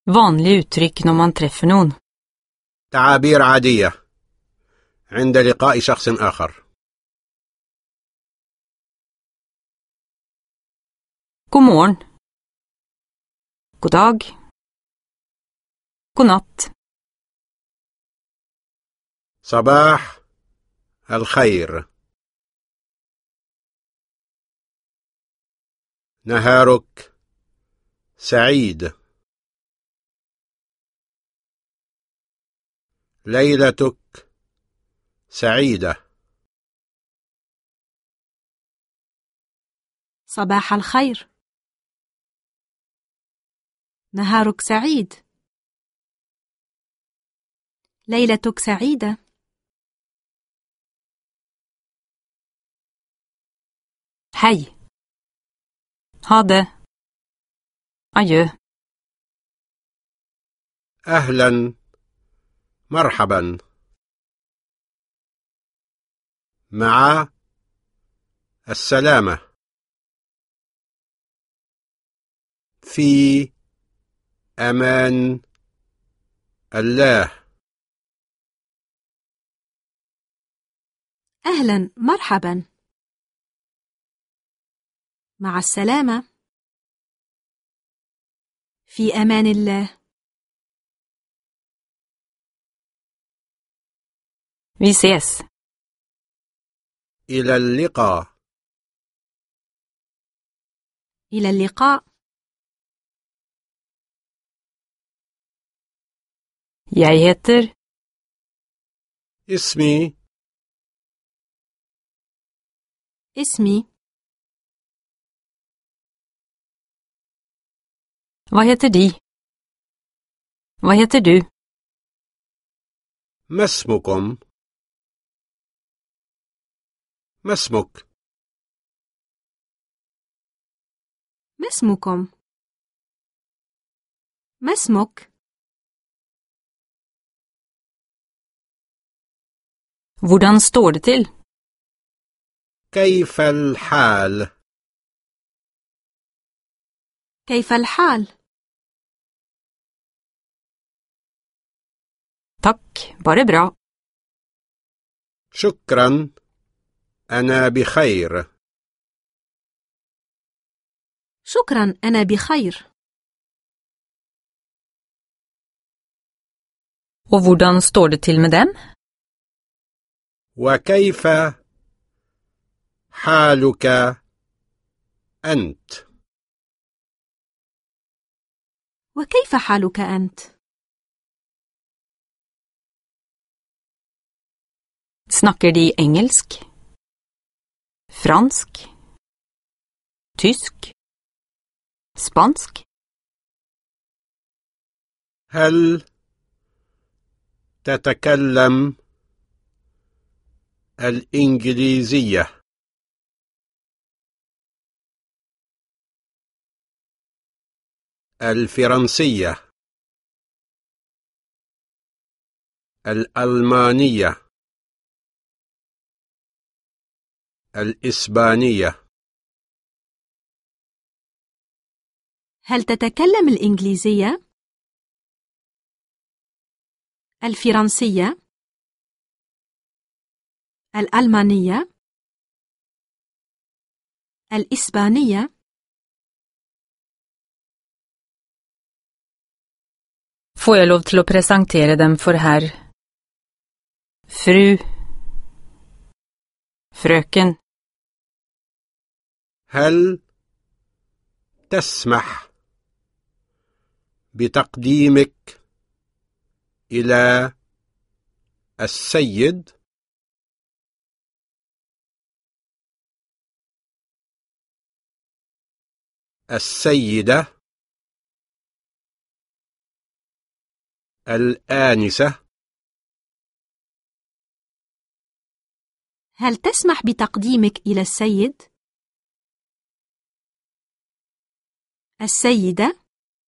Vanlig uttryck när man träffar någon. تعابير عادية عند لقاء شخص آخر. God morgon. God dag. God natt. صباح الخير. نهارك سعيد. ليلتك سعيدة. صباح الخير. نهارك سعيد. ليلتك سعيدة. Hej. Ha det. Adjö. أهلا مرحبا. مع السلامة. في أمان الله. أهلا مرحبا. مع السلامة. في أمان الله. Vi ses. إلى اللقاء. إلى اللقاء. Jag heter. اسمي. اسمي. Vad heter de? Vad heter du? ما اسمكم؟ ما اسمك؟ ما اسمكم؟ ما اسمك؟ Hvordan står det till? كيف الحال؟ كيف الحال؟ Tack, bara bra. شكرا، أنا بخير. شكرا، أنا بخير. Och hvordan står det till med dem? وكيف حالك أنت؟ وكيف حالك أنت؟ Snackar de engelsk? Fransk? Tysk? Spansk? هل تتكلم الإنجليزية؟ الفرنسية؟ الألمانية؟ الإسبانية؟ هل تتكلم الإنجليزية؟ الفرنسية؟ الألمانية؟ الإسبانية؟ Får jag lov till att presentera dem för herr? Fru? Fröken? هل تسمح بتقديمك إلى السيد؟ السيدة؟ الآنسة؟ هل تسمح بتقديمك إلى السيد؟ السيدة؟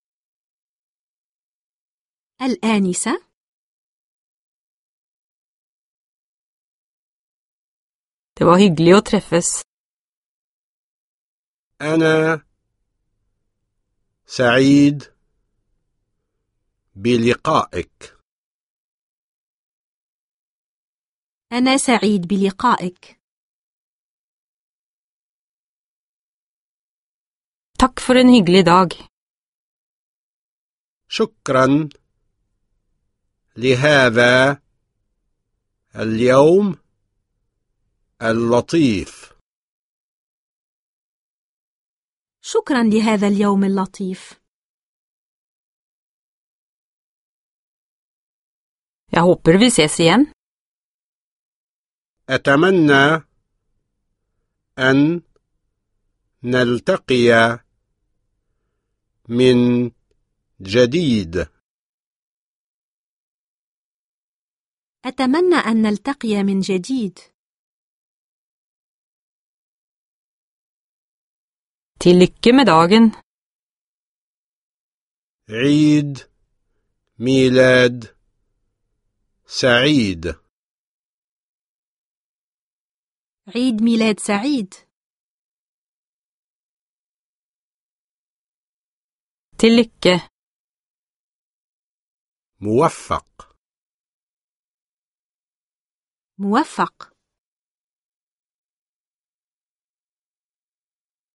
الآنسة؟ Det var hyggligt att träffas. أنا سعيد بلقائك. أنا سعيد بلقائك. Takk for en hyggelig dag. شكرا لهذا اليوم اللطيف. شكرا لهذا اليوم اللطيف. Jeg håper vi ses igjen. أتمنى أن نلتقي من جديد. أتمنى أن نلتقي من جديد. Til lykke med dagen. عيد ميلاد سعيد. عيد ميلاد سعيد. Til lykke. موفق. موفق.